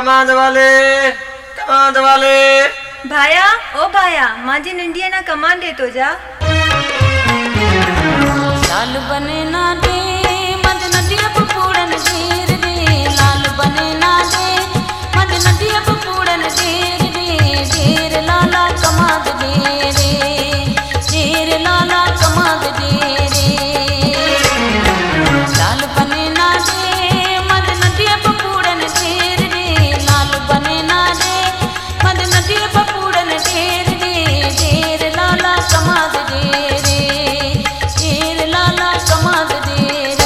command वाले भाया ओ भाया माझी निंडिया ना कमान दे तो जा लाल बने ना दे मद नदिया पूड़न घेर दे लाल बने ना दे मद नदिया पूड़न घेर दे घेर लाला कमाद दे रे घेर लाला कमाद दे रे लाल बने ना दे मद नदिया पूड़न घेर दे लाल बने ना दे मद नदिया पूड़न घेर दे घेर लाला कमाद दे रे घेर लाला कमाद दे रे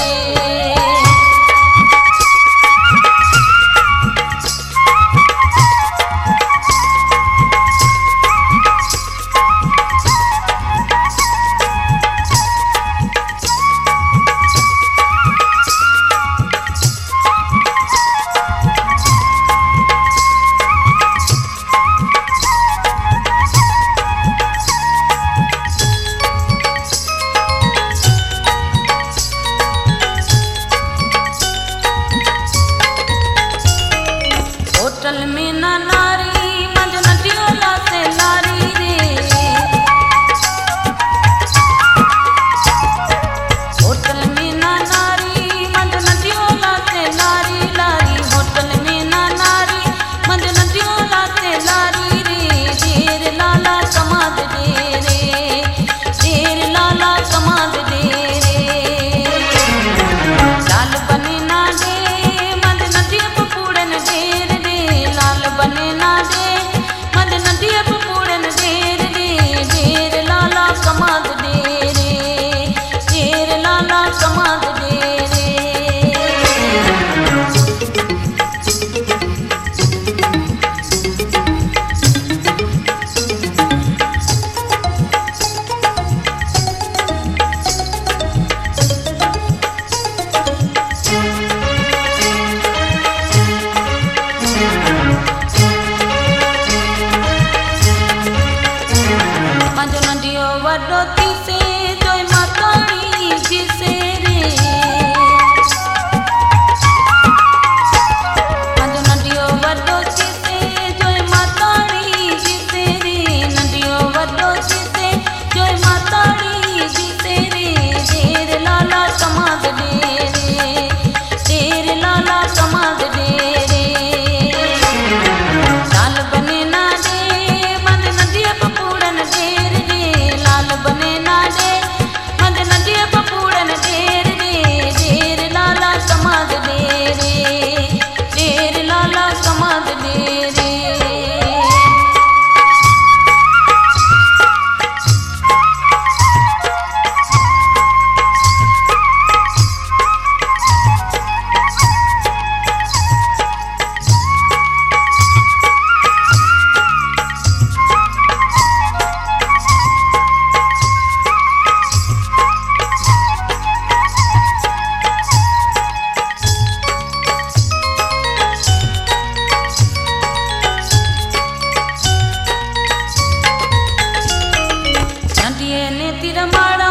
होटल में ना नारी मद नदियों लाते लारी रे होटल में ना नारी मद नदियों लाते लारी लारी होटल में ना नारी मद नदियों लाते लारी रे घेर लाला कमाद दे रे घेर लाला कमाद दे रे लाल बने ना दे मद नदियों पूड़न घेर दे लाल बने ना दे मद नदिया पूड़न घेर दे घेर लाला कमाद दे रे घेर लाला कमाद दे रे मद नदियो वडो तिसे जोय माताड़ी जिसे रे मद नदियो वडो तिसे जोय माताड़ी जिसे रे नदियो वडो तिसे जोय माताड़ी जिसे रे घेर लाला कमाद दे रे घेर लाला कमाद दे रे लाल बने ना दे मद नदिया पूड़न घेर दे लाल बने ना दे मद नदिया पूड़न घेर दे घेर लाला कमाद दे रे घेर लाला कमाद दे रे नदिये ने तिर माड़ा